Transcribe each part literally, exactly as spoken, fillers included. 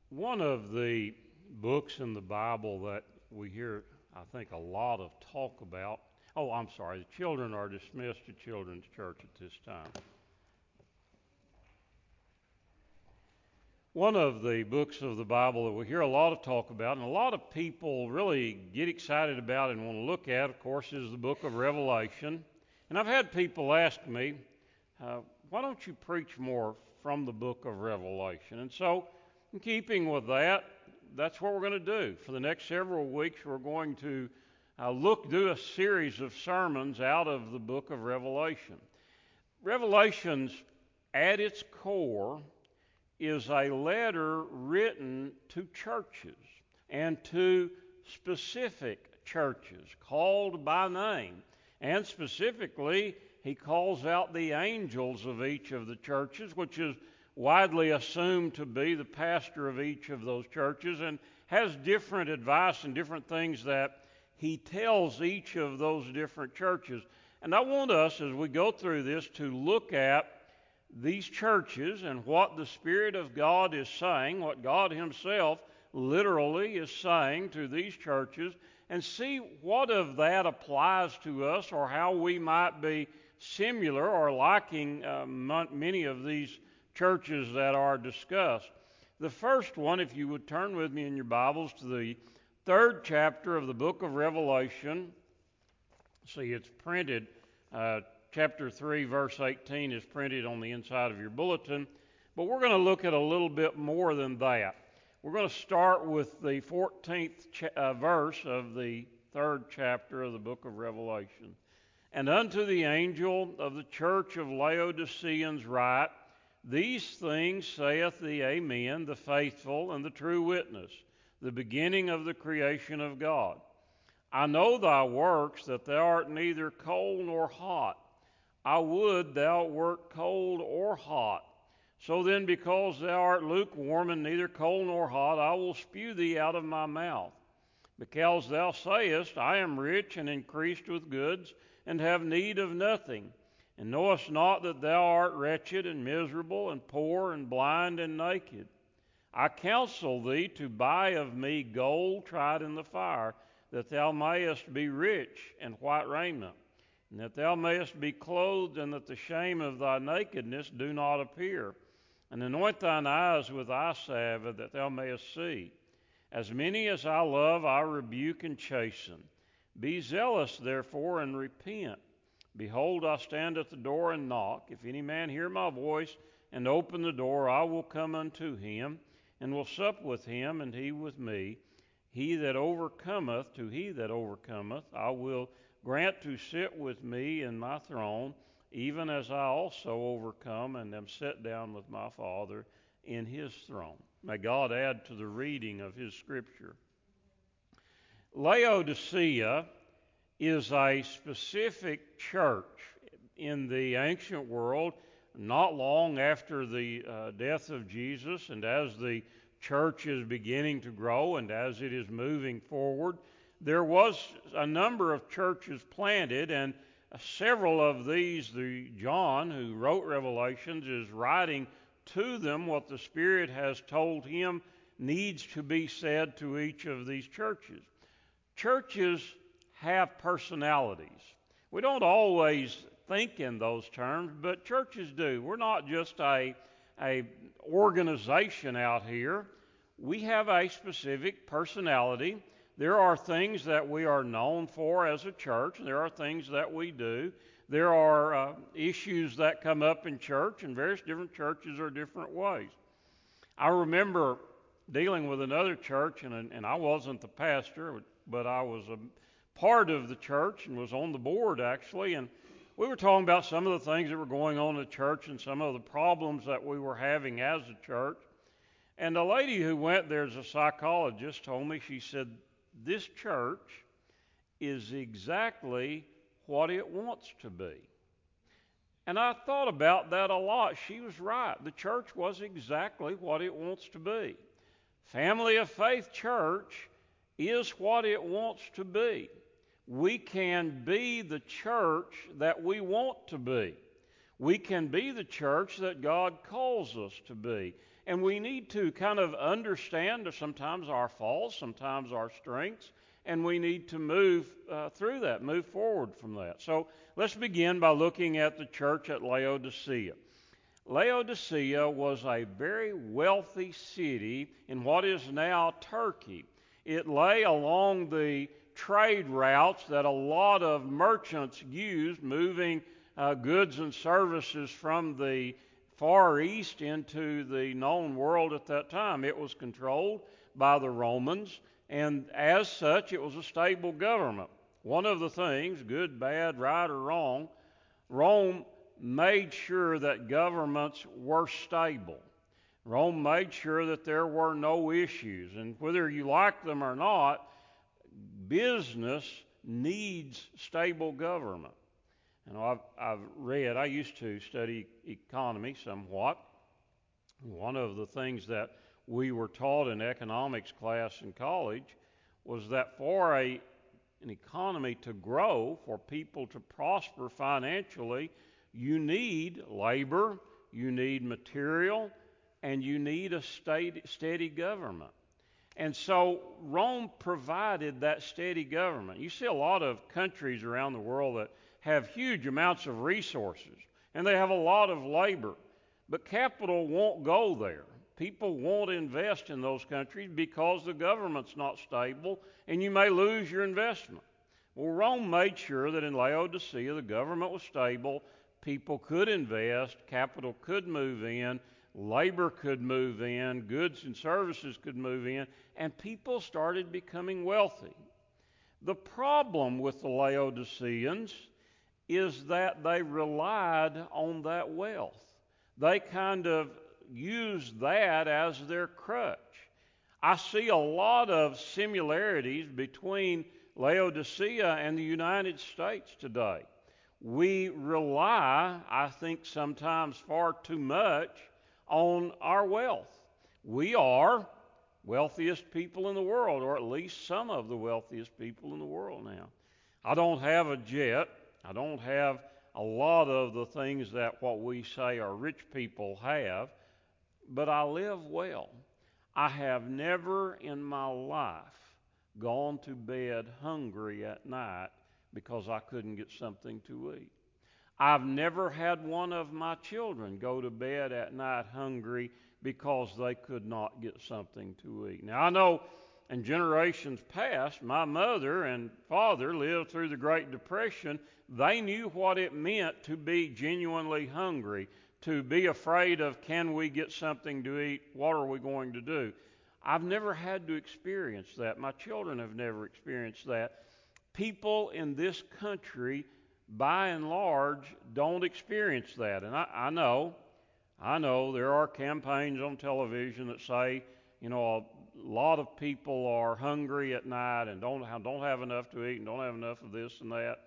One of the books in the Bible that we hear, I think, a lot of talk about. Oh, I'm sorry. The children are dismissed to Children's Church at this time. One of the books of the Bible that we hear a lot of talk about, and a lot of people really get excited about and want to look at, of course, is the book of Revelation. And I've had people ask me, uh, why don't you preach more from the book of Revelation? And so, in keeping with that, that's what we're going to do. For the next several weeks, we're going to uh, look, do a series of sermons out of the book of Revelation. Revelation's, at its core, is a letter written to churches and to specific churches called by name. And specifically, he calls out the angels of each of the churches, which is widely assumed to be the pastor of each of those churches, and has different advice and different things that he tells each of those different churches. And I want us, as we go through this, to look at these churches and what the Spirit of God is saying, what God Himself literally is saying to these churches, and see what of that applies to us, or how we might be similar or liking uh, many of these churches that are discussed. The first one, if you would turn with me in your Bibles to the third chapter of the book of Revelation. See, it's printed, uh, chapter three, verse eighteen is printed on the inside of your bulletin, but we're going to look at a little bit more than that. We're going to start with the fourteenth cha- uh, verse of the third chapter of the book of Revelation. And unto the angel of the church of Laodiceans write, These things saith the Amen, the faithful and the true witness, the beginning of the creation of God. I know thy works, that thou art neither cold nor hot. I would thou wert cold or hot. So then, because thou art lukewarm and neither cold nor hot, I will spew thee out of my mouth. Because thou sayest, I am rich and increased with goods, and have need of nothing, and knowest not that thou art wretched and miserable and poor and blind and naked. I counsel thee to buy of me gold tried in the fire, that thou mayest be rich, and white raiment, and that thou mayest be clothed, and that the shame of thy nakedness do not appear. And anoint thine eyes with eye salve, that thou mayest see. As many as I love, I rebuke and chasten. Be zealous, therefore, and repent. Behold, I stand at the door and knock. If any man hear my voice and open the door, I will come unto him, and will sup with him, and he with me. He that overcometh, to he that overcometh, I will grant to sit with me in my throne, even as I also overcome and am set down with my Father in His throne. May God add to the reading of His Scripture. Laodicea is a specific church in the ancient world, not long after the uh, death of Jesus, and as the church is beginning to grow and as it is moving forward, there was a number of churches planted, and several of these, the John, who wrote Revelations, is writing to them what the Spirit has told him needs to be said to each of these churches. Churches have personalities. We don't always think in those terms, but churches do. We're not just a, a organization out here. We have a specific personality. There are things that we are known for as a church. There are things that we do. There are uh, issues that come up in church, and various different churches are different ways. I remember dealing with another church, and, and I wasn't the pastor, but I was a part of the church and was on the board, actually, and we were talking about some of the things that were going on in the church and some of the problems that we were having as a church. And a lady who went there as a psychologist told me, she said, this church is exactly what it wants to be. And I thought about that a lot. She was right. The church was exactly what it wants to be. Family of Faith Church is what it wants to be. We can be the church that we want to be. We can be the church that God calls us to be. And we need to kind of understand sometimes our faults, sometimes our strengths, and we need to move uh, through that, move forward from that. So let's begin by looking at the church at Laodicea. Laodicea was a very wealthy city in what is now Turkey. It lay along the trade routes that a lot of merchants used, moving uh, goods and services from the Far East into the known world at that time. It was controlled by the Romans, and as such, it was a stable government. One of the things, good, bad, right, or wrong, Rome made sure that governments were stable. Rome made sure that there were no issues, and whether you like them or not, business needs stable government. And I've, I've read, I used to study economy somewhat. One of the things that we were taught in economics class in college was that for a, an economy to grow, for people to prosper financially, you need labor, you need material, and you need a steady, steady government. And so Rome provided that steady government. You see a lot of countries around the world that have huge amounts of resources, and they have a lot of labor, but capital won't go there. People won't invest in those countries because the government's not stable, and you may lose your investment. Well, Rome made sure that in Laodicea the government was stable, people could invest, capital could move in, labor could move in, goods and services could move in, and people started becoming wealthy. The problem with the Laodiceans is that they relied on that wealth. They kind of used that as their crutch. I see a lot of similarities between Laodicea and the United States today. We rely, I think sometimes far too much, on our wealth. We are wealthiest people in the world, or at least some of the wealthiest people in the world now. I don't have a jet. I don't have a lot of the things that what we say our rich people have, but I live well. I have never in my life gone to bed hungry at night because I couldn't get something to eat. I've never had one of my children go to bed at night hungry because they could not get something to eat. Now, I know in generations past, my mother and father lived through the Great Depression. They knew what it meant to be genuinely hungry, to be afraid of, can we get something to eat? What are we going to do? I've never had to experience that. My children have never experienced that. People in this country, by and large, don't experience that. And I, I know, I know there are campaigns on television that say, you know, a lot of people are hungry at night and don't have, don't have enough to eat and don't have enough of this and that.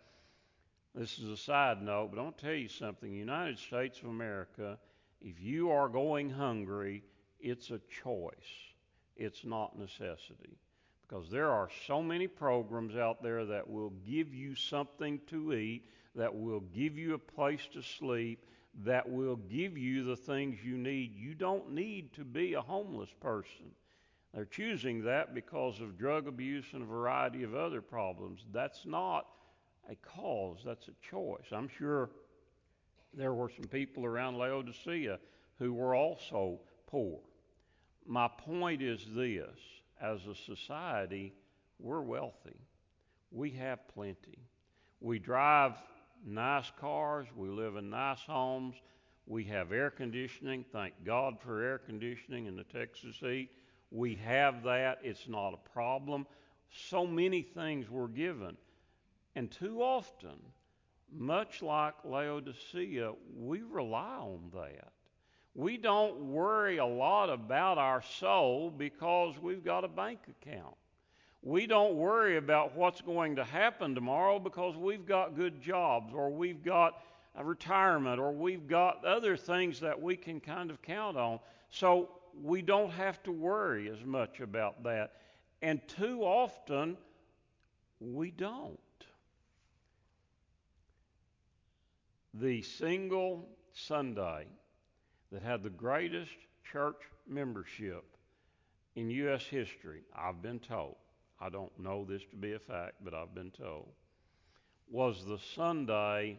This is a side note, but I'm going to tell you something. The United States of America, if you are going hungry, it's a choice. It's not necessity. Because there are so many programs out there that will give you something to eat, that will give you a place to sleep, that will give you the things you need. You don't need to be a homeless person. They're choosing that because of drug abuse and a variety of other problems. That's not a cause, that's a choice. I'm sure there were some people around Laodicea who were also poor. My point is this: as a society, we're wealthy. We have plenty. We drive nice cars. We live in nice homes. We have air conditioning. Thank God for air conditioning in the Texas heat. We have that. It's not a problem. So many things were given. And too often, much like Laodicea, we rely on that. We don't worry a lot about our soul because we've got a bank account. We don't worry about what's going to happen tomorrow because we've got good jobs, or we've got a retirement, or we've got other things that we can kind of count on. So we don't have to worry as much about that. And too often, we don't. The single Sunday that had the greatest church membership in U S history, I've been told, I don't know this to be a fact, but I've been told, was the Sunday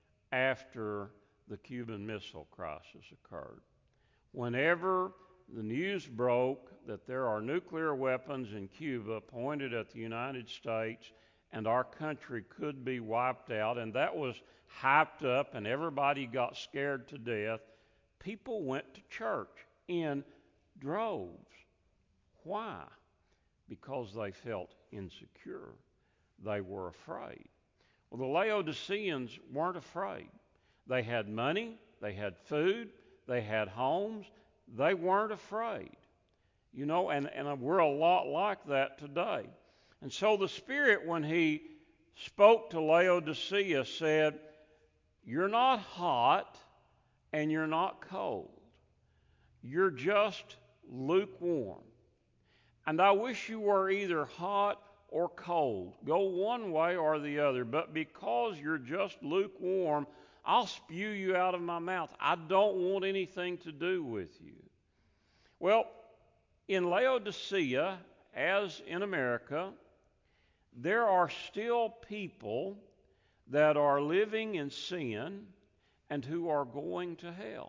after the Cuban Missile Crisis occurred. Whenever the news broke that there are nuclear weapons in Cuba pointed at the United States and our country could be wiped out, and that was hyped up and everybody got scared to death, people went to church in droves. Why? Because they felt insecure. They were afraid. Well, the Laodiceans weren't afraid. They had money, they had food, they had homes. They weren't afraid. You know, and, and we're a lot like that today. And so the Spirit, when He spoke to Laodicea, said, you're not hot and you're not cold. You're just lukewarm. And I wish you were either hot or cold. Go one way or the other. But because you're just lukewarm, I'll spew you out of my mouth. I don't want anything to do with you. Well, in Laodicea, as in America, there are still people that are living in sin and who are going to hell.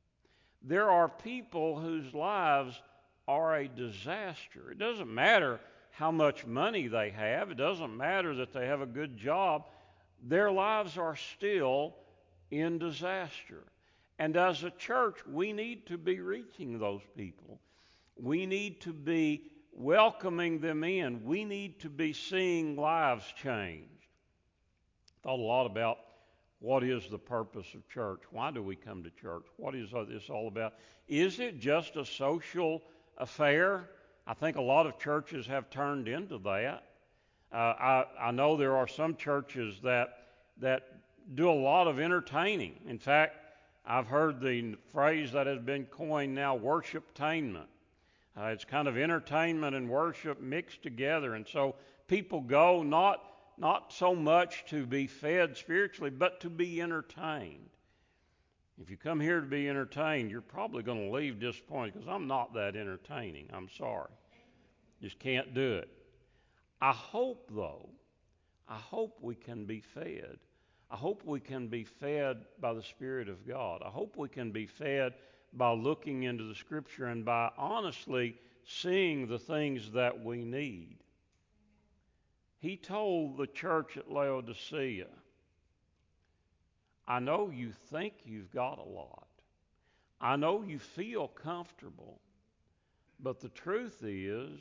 There are people whose lives are a disaster. It doesn't matter how much money they have. It doesn't matter that they have a good job. Their lives are still in disaster. And as a church, we need to be reaching those people. We need to be welcoming them in. We need to be seeing lives changed. Thought a lot about what is the purpose of church. Why do we come to church? What is this all about? Is it just a social affair? I think a lot of churches have turned into that. Uh, I, I know there are some churches that that do a lot of entertaining. In fact, I've heard the phrase that has been coined now, worshiptainment. Uh, it's kind of entertainment and worship mixed together. And so people go not, not so much to be fed spiritually, but to be entertained. If you come here to be entertained, you're probably going to leave disappointed because I'm not that entertaining. I'm sorry. Just can't do it. I hope, though, I hope we can be fed. I hope we can be fed by the Spirit of God. I hope we can be fed by looking into the Scripture and by honestly seeing the things that we need. He told the church at Laodicea, I know you think you've got a lot. I know you feel comfortable. But the truth is,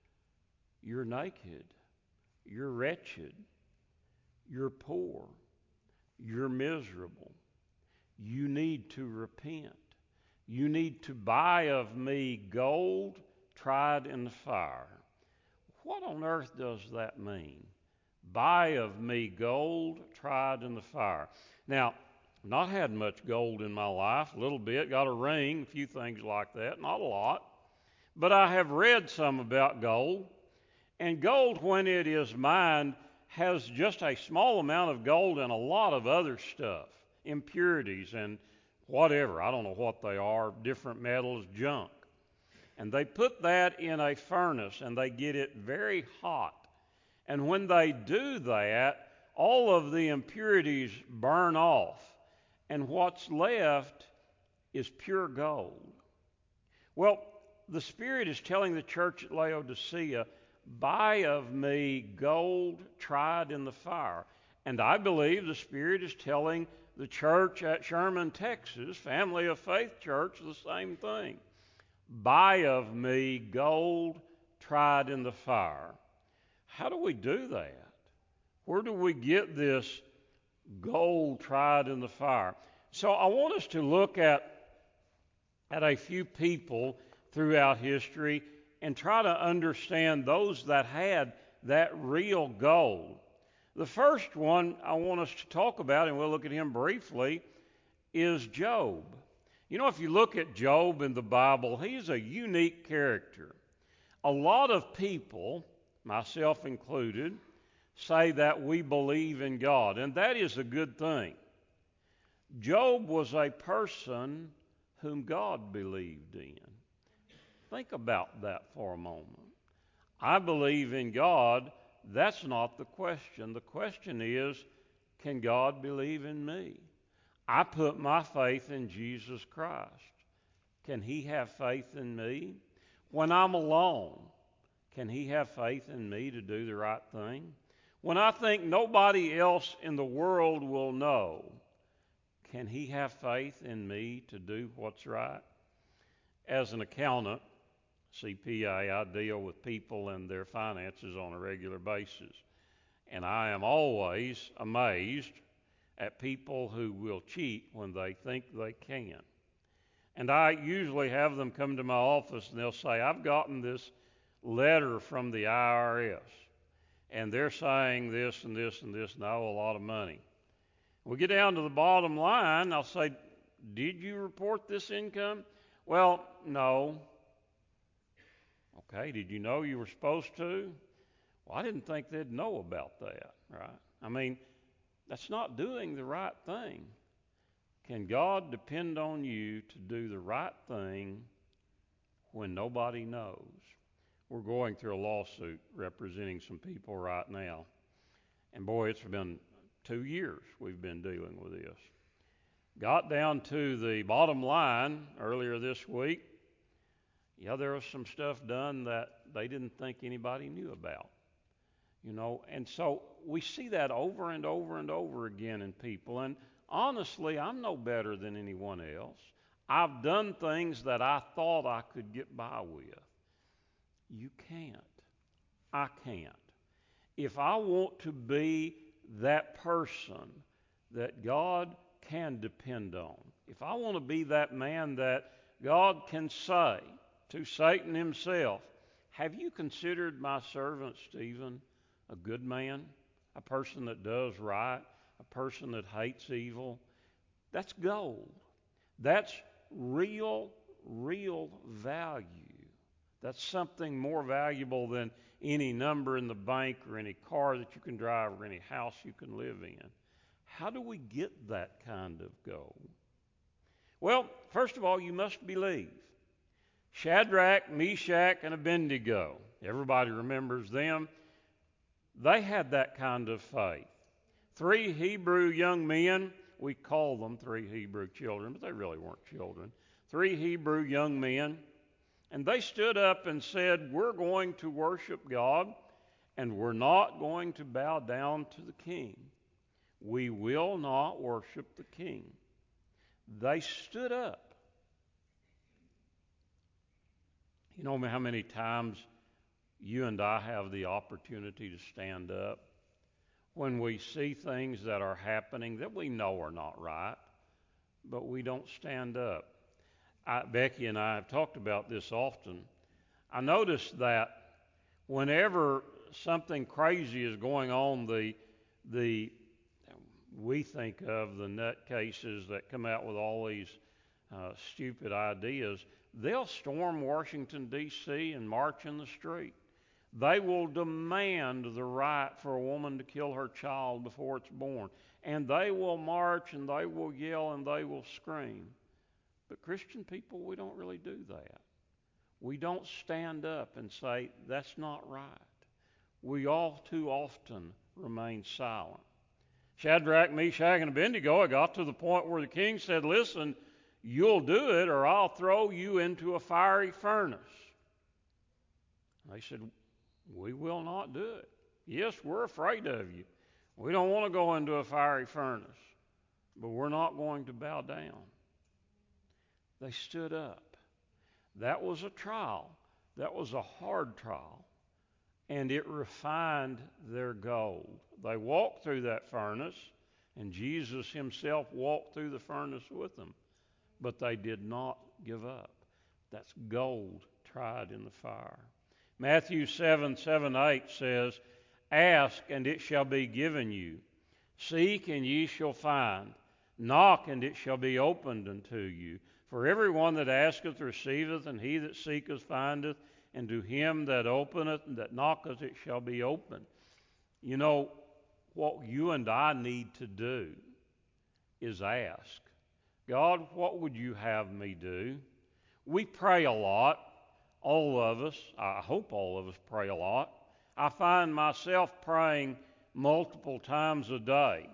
you're naked. You're wretched. You're poor. You're miserable. You need to repent. You need to buy of me gold tried in the fire. What on earth does that mean? Buy of me gold tried in the fire. Now, I've not had much gold in my life, a little bit, got a ring, a few things like that, not a lot. But I have read some about gold. And gold, when it is mined, has just a small amount of gold and a lot of other stuff, impurities and whatever. I don't know what they are, different metals, junk. And they put that in a furnace and they get it very hot. And when they do that, all of the impurities burn off. And what's left is pure gold. Well, the Spirit is telling the church at Laodicea, buy of me gold tried in the fire. And I believe the Spirit is telling the church at Sherman, Texas, Family of Faith Church, the same thing. Buy of me gold tried in the fire. How do we do that? Where do we get this gold tried in the fire? So I want us to look at, at a few people throughout history and try to understand those that had that real gold. The first one I want us to talk about, and we'll look at him briefly, is Job. You know, if you look at Job in the Bible, he's a unique character. A lot of people, myself included, say that we believe in God, and that is a good thing. Job was a person whom God believed in. Think about that for a moment. I believe in God. That's not the question. The question is, can God believe in me? I put my faith in Jesus Christ. Can He have faith in me? When I'm alone, can He have faith in me to do the right thing? When I think nobody else in the world will know, can He have faith in me to do what's right? As an accountant, C P A, I deal with people and their finances on a regular basis. And I am always amazed at people who will cheat when they think they can. And I usually have them come to my office and they'll say, I've gotten this letter from the I R S, and they're saying this and this and this, and I owe a lot of money. We get down to the bottom line, I'll say, did you report this income? Well, no. Okay, did you know you were supposed to? Well, I didn't think they'd know about that, right? I mean, that's not doing the right thing. Can God depend on you to do the right thing when nobody knows? We're going through a lawsuit representing some people right now. And boy, it's been two years we've been dealing with this. Got down to the bottom line earlier this week. Yeah, there was some stuff done that they didn't think anybody knew about. You know, and so we see that over and over and over again in people. And honestly, I'm no better than anyone else. I've done things that I thought I could get by with. You can't. I can't. If I want to be that person that God can depend on, if I want to be that man that God can say to Satan himself, have you considered my servant Stephen a good man, a person that does right, a person that hates evil? That's gold. That's real, real value. That's something more valuable than any number in the bank or any car that you can drive or any house you can live in. How do we get that kind of gold? Well, first of all, you must believe. Shadrach, Meshach, and Abednego, everybody remembers them. They had that kind of faith. Three Hebrew young men, we call them three Hebrew children, but they really weren't children. Three Hebrew young men, and they stood up and said, we're going to worship God, and we're not going to bow down to the king. We will not worship the king. They stood up. You know how many times you and I have the opportunity to stand up when we see things that are happening that we know are not right, but we don't stand up. I, Becky and I have talked about this often. I noticed that whenever something crazy is going on, the the we think of the nutcases that come out with all these uh, stupid ideas, they'll storm Washington, D C and march in the street. They will demand the right for a woman to kill her child before it's born. And they will march and they will yell and they will scream. But Christian people, we don't really do that. We don't stand up and say, that's not right. We all too often remain silent. Shadrach, Meshach, and Abednego, it got to the point where the king said, listen, you'll do it or I'll throw you into a fiery furnace. They said, we will not do it. Yes, we're afraid of you. We don't want to go into a fiery furnace, but we're not going to bow down. They stood up. That was a trial. That was a hard trial, and it refined their gold. They walked through that furnace, and Jesus himself walked through the furnace with them, but they did not give up. That's gold tried in the fire. Matthew seven, seven, eight says, ask, and it shall be given you. Seek, and ye shall find. Knock, and it shall be opened unto you. For everyone that asketh receiveth, and he that seeketh findeth, and to him that openeth and that knocketh it shall be opened. You know, what you and I need to do is ask. God, what would you have me do? We pray a lot, all of us. I hope all of us pray a lot. I find myself praying multiple times a day.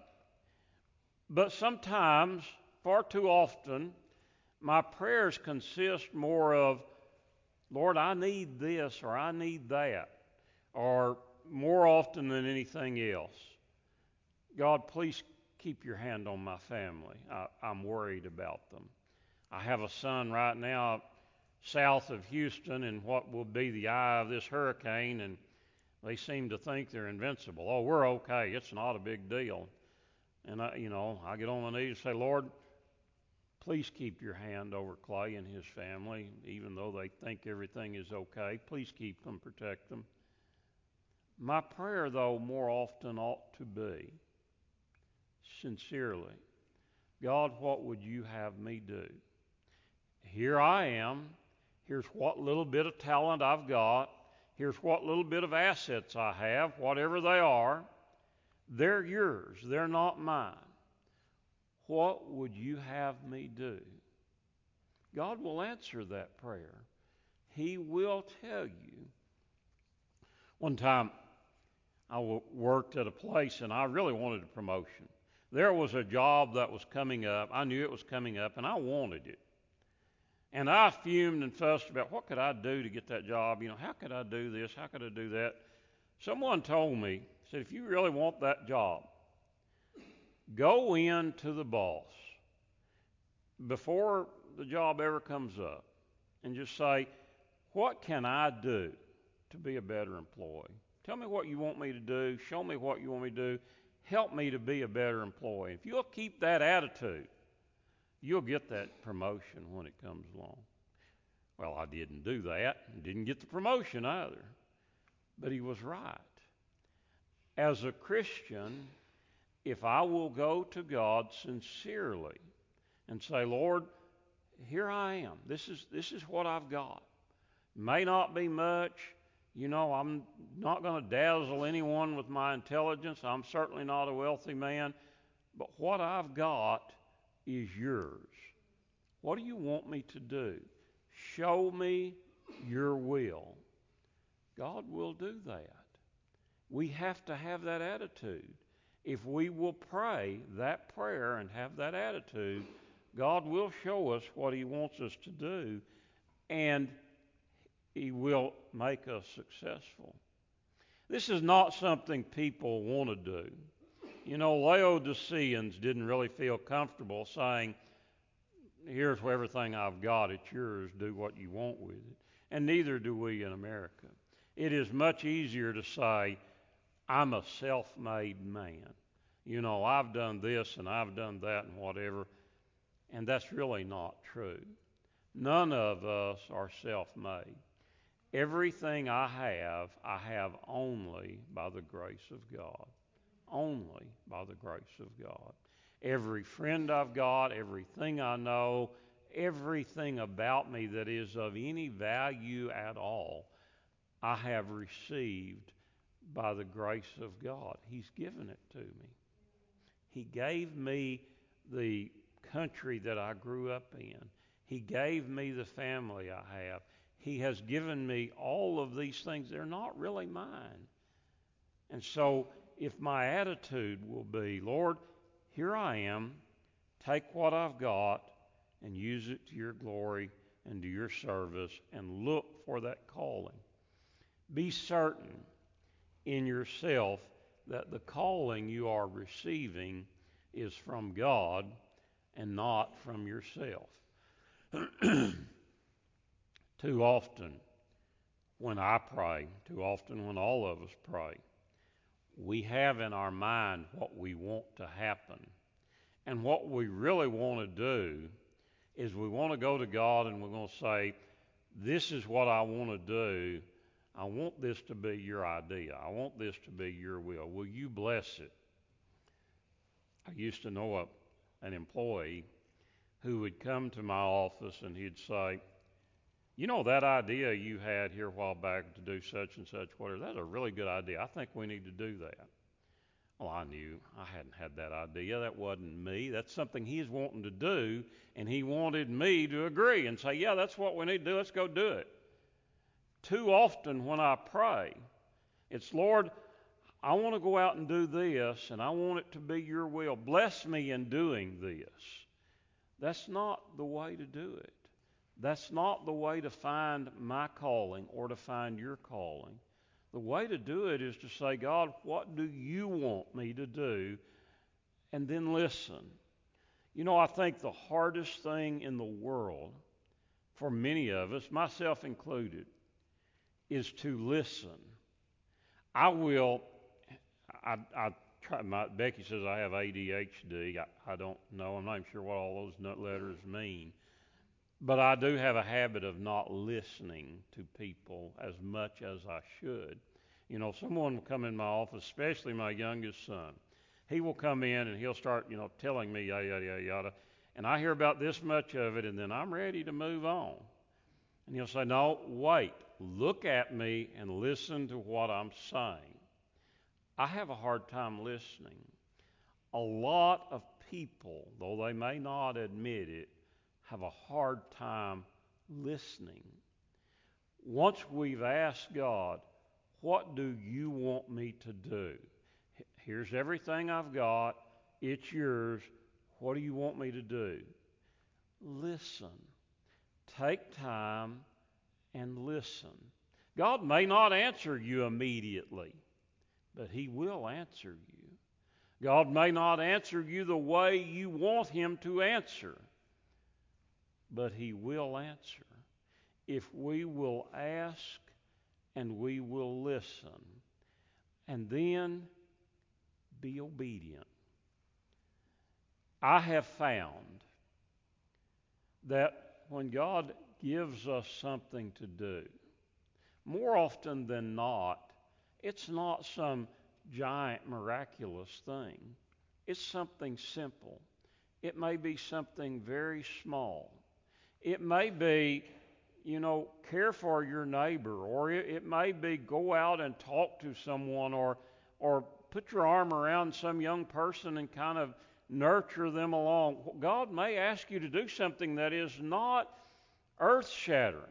But sometimes, far too often, my prayers consist more of, Lord, I need this or I need that, or more often than anything else, God, please keep your hand on my family. I, I'm worried about them. I have a son right now south of Houston in what will be the eye of this hurricane, and they seem to think they're invincible. Oh, we're okay. It's not a big deal. And I, you know, I get on my knees and say, Lord, please keep your hand over Clay and his family, even though they think everything is okay. Please keep them, protect them. My prayer, though, more often ought to be, sincerely, God, what would you have me do? Here I am. Here's what little bit of talent I've got. Here's what little bit of assets I have, whatever they are. They're yours. They're not mine. What would you have me do? God will answer that prayer. He will tell you. One time, I worked at a place and I really wanted a promotion. There was a job that was coming up. I knew it was coming up and I wanted it. And I fumed and fussed about what could I do to get that job? You know, how could I do this? How could I do that? Someone told me, said, if you really want that job, go in to the boss before the job ever comes up and just say, what can I do to be a better employee? Tell me what you want me to do. Show me what you want me to do. Help me to be a better employee. If you'll keep that attitude, you'll get that promotion when it comes along. Well, I didn't do that. Didn't get the promotion either. But he was right. As a Christian, if I will go to God sincerely and say, Lord, here I am. This is this is what I've got. May not be much. You know, I'm not going to dazzle anyone with my intelligence. I'm certainly not a wealthy man. But what I've got is yours. What do you want me to do? Show me your will. God will do that. We have to have that attitude. If we will pray that prayer and have that attitude, God will show us what he wants us to do, and he will make us successful. This is not something people want to do. You know, Laodiceans didn't really feel comfortable saying, here's everything I've got, it's yours, do what you want with it. And neither do we in America. It is much easier to say, I'm a self-made man. You know, I've done this and I've done that and whatever. And that's really not true. None of us are self-made. Everything I have, I have only by the grace of God. Only by the grace of God. Every friend I've got, everything I know, everything about me that is of any value at all, I have received by the grace of God. He's given it to me. He gave me the country that I grew up in. He gave me the family I have. He has given me all of these things. They're not really mine. And so if my attitude will be, Lord, here I am, take what I've got and use it to your glory and to your service and look for that calling. Be certain in yourself that the calling you are receiving is from God and not from yourself. Too often when I pray, too often when all of us pray, we have in our mind what we want to happen. And what we really want to do is we want to go to God and we're going to say, this is what I want to do. I want this to be your idea. I want this to be your will. Will you bless it? I used to know a, an employee who would come to my office and he'd say, you know, that idea you had here a while back to do such and such, whatever, that's a really good idea. I think we need to do that. Well, I knew I hadn't had that idea. That wasn't me. That's something he's wanting to do, and he wanted me to agree and say, yeah, that's what we need to do. Let's go do it. Too often when I pray, it's, Lord, I want to go out and do this, and I want it to be your will. Bless me in doing this. That's not the way to do it. That's not the way to find my calling or to find your calling. The way to do it is to say, God, what do you want me to do? And then listen. You know, I think the hardest thing in the world for many of us, myself included, is to listen. I will, I, I try, my, Becky says I have A D H D. I, I don't know. I'm not even sure what all those nut letters mean. But I do have a habit of not listening to people as much as I should. You know, someone will come in my office, especially my youngest son. He will come in and he'll start, you know, telling me yada, yada, yada, yada. And I hear about this much of it, and then I'm ready to move on. And he'll say, no, wait, look at me and listen to what I'm saying. I have a hard time listening. A lot of people, though they may not admit it, have a hard time listening. Once we've asked God, what do you want me to do? Here's everything I've got. It's yours. What do you want me to do? Listen. Take time and listen. God may not answer you immediately, but he will answer you. God may not answer you the way you want him to answer, but he will answer if we will ask and we will listen, and then be obedient. I have found that when God gives us something to do, more often than not, it's not some giant miraculous thing. It's something simple. It may be something very small. It may be, you know, care for your neighbor, or it, it may be go out and talk to someone, or or put your arm around some young person and kind of nurture them along. God may ask you to do something that is not earth-shattering.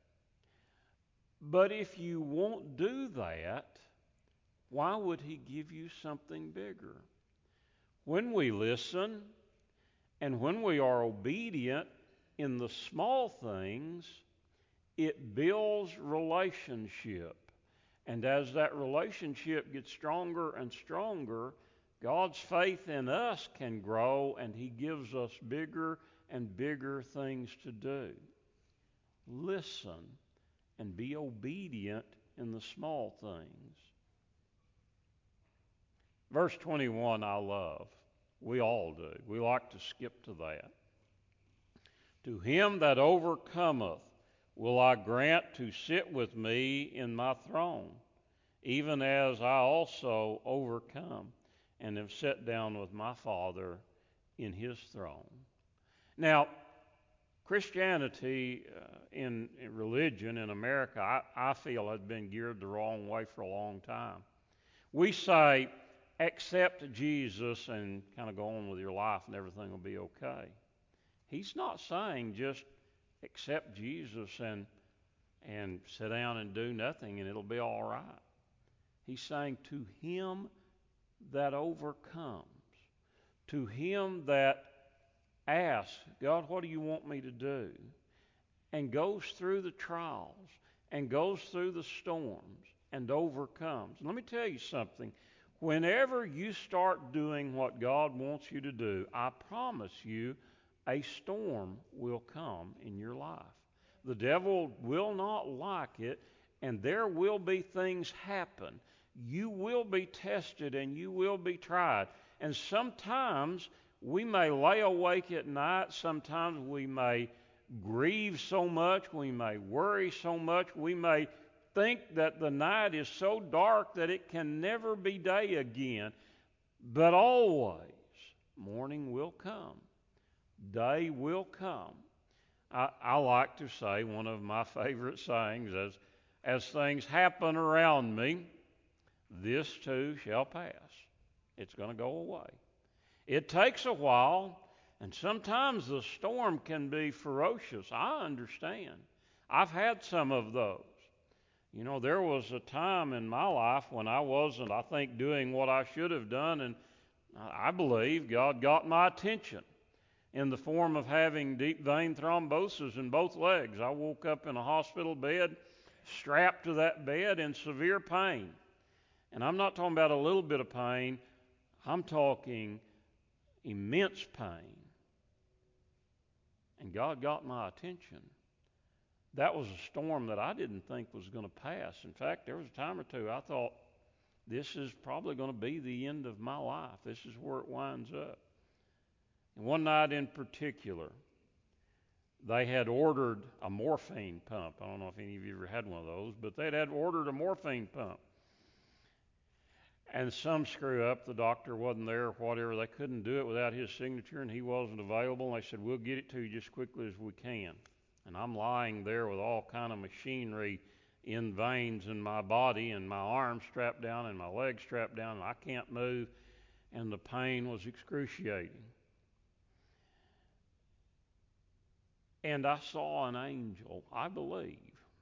But if you won't do that, why would he give you something bigger? When we listen and when we are obedient in the small things, it builds relationship. And as that relationship gets stronger and stronger, God's faith in us can grow, and he gives us bigger and bigger things to do. Listen and be obedient in the small things. Verse twenty-one I love. We all do. We like to skip to that. To him that overcometh will I grant to sit with me in my throne, even as I also overcome and have sat down with my Father in his throne. Now, Christianity uh, in, in religion in America, I, I feel, has been geared the wrong way for a long time. We say, accept Jesus and kind of go on with your life and everything will be okay. He's not saying just accept Jesus and and sit down and do nothing and it'll be all right. He's saying to him that overcomes, to him that asks, God, what do you want me to do? And goes through the trials and goes through the storms and overcomes. And let me tell you something. Whenever you start doing what God wants you to do, I promise you a storm will come in your life. The devil will not like it, and there will be things happen. You will be tested and you will be tried. And sometimes we may lay awake at night. Sometimes we may grieve so much. We may worry so much. We may think that the night is so dark that it can never be day again. But always, morning will come. Day will come. I, I like to say, one of my favorite sayings, as, as things happen around me, this too shall pass. It's going to go away. It takes a while, and sometimes the storm can be ferocious. I understand. I've had some of those. You know, there was a time in my life when I wasn't, I think, doing what I should have done, and I believe God got my attention in the form of having deep vein thrombosis in both legs. I woke up in a hospital bed, strapped to that bed in severe pain. And I'm not talking about a little bit of pain. I'm talking immense pain. And God got my attention. That was a storm that I didn't think was going to pass. In fact, there was a time or two I thought, this is probably going to be the end of my life. This is where it winds up. And one night in particular, they had ordered a morphine pump. I don't know if any of you ever had one of those, but they had ordered a morphine pump. And some screw up, the doctor wasn't there or whatever. They couldn't do it without his signature, and he wasn't available. And they said, we'll get it to you just as quickly as we can. And I'm lying there with all kind of machinery in veins in my body, and my arms strapped down and my legs strapped down, and I can't move, and the pain was excruciating. And I saw an angel, I believe.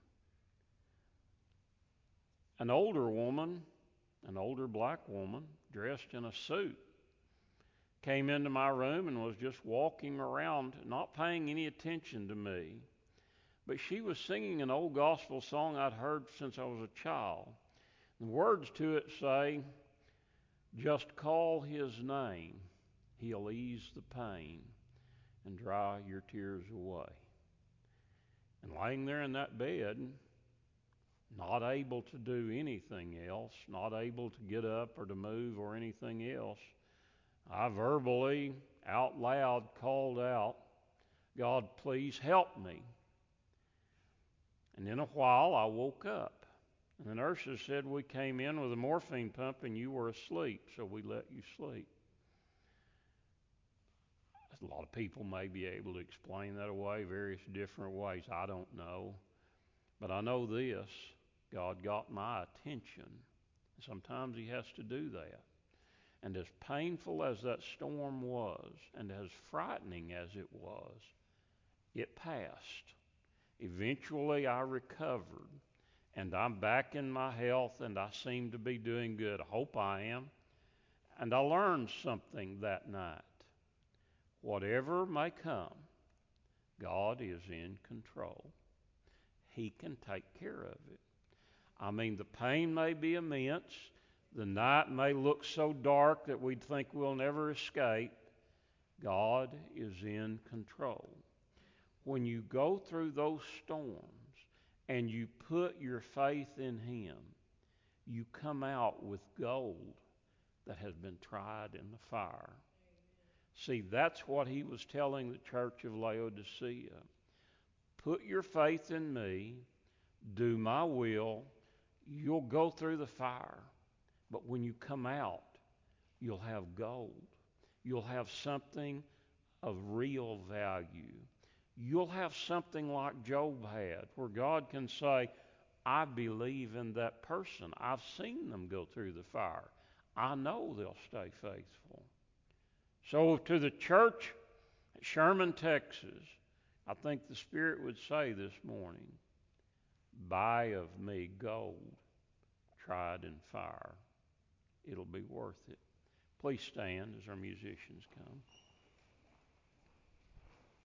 An older woman, an older black woman, dressed in a suit, came into my room and was just walking around, not paying any attention to me. But she was singing an old gospel song I'd heard since I was a child. The words to it say, just call his name, he'll ease the pain and dry your tears away. And laying there in that bed, not able to do anything else, not able to get up or to move or anything else, I verbally, out loud, called out, God, please help me. And in a while, I woke up. And the nurses said we came in with a morphine pump and you were asleep, so we let you sleep. A lot of people may be able to explain that away various different ways. I don't know. But I know this, God got my attention. Sometimes he has to do that. And as painful as that storm was, and as frightening as it was, it passed. Eventually I recovered, and I'm back in my health, and I seem to be doing good. I hope I am. And I learned something that night. Whatever may come, God is in control. He can take care of it. I mean, the pain may be immense. The night may look so dark that we'd think we'll never escape. God is in control. When you go through those storms and you put your faith in him, you come out with gold that has been tried in the fire. See, that's what he was telling the church of Laodicea. Put your faith in me, do my will, you'll go through the fire. But when you come out, you'll have gold. You'll have something of real value. You'll have something like Job had, where God can say, I believe in that person. I've seen them go through the fire. I know they'll stay faithful. So to the church at Sherman, Texas, I think the Spirit would say this morning, buy of me gold tried in fire. It'll be worth it. Please stand as our musicians come.